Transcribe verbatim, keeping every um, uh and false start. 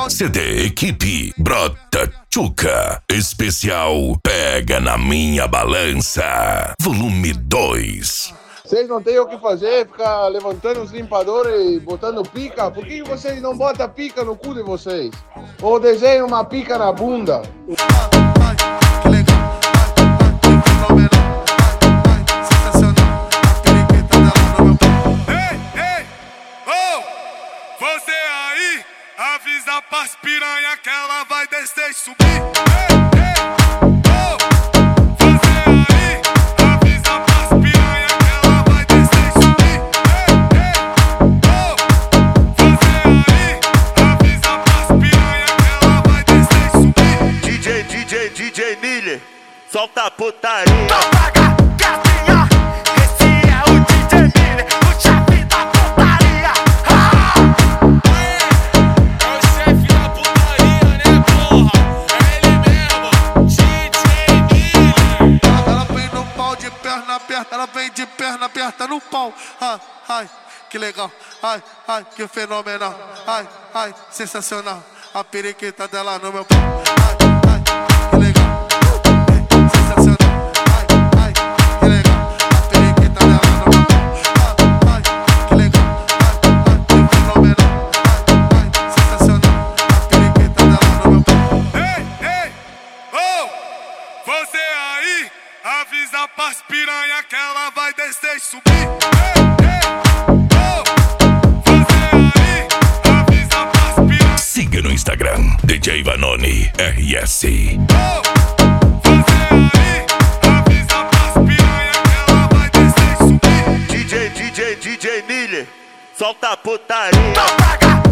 C D Equipe Brota Tchuca. Especial Pega na Minha Balança. Volume dois. Vocês não têm o que fazer, ficar levantando os limpadores e botando pica? Por que vocês não botam pica no cu de vocês? Ou desenham uma pica na bunda? Você aí, avisa pras piranha que ela vai descer e subir. Ei, ei, oh. Você aí, avisa pras piranha que ela vai descer e subir. Ei, ei, oh. Você aí, avisa pras piranha que ela vai descer e subir. D J, D J, D J Miller, solta a putaria. Ela vem de perna aberta no pau. Ai, ai, que legal. Ai, ai, que fenomenal. Ai, ai, sensacional. A periquita dela no meu pau. Ai, ai, que legal. Sensacional. Ai, ai, que legal. A periquita dela no meu pau. Ai, ai, que legal. Ai, ai, que fenomenal. Ai, ai, sensacional. A periquita dela no meu pau. Ei, ei, oh, você aí, avisa pras piranha que ela vai descer e subir. Ei, ei, oh. Você aí, avisa pras piranha. Siga no Instagram, D J Vanoni R S. Oh. Você aí, avisa pras piranha que ela vai descer e subir. D J, D J, D J Miller, solta a putaria.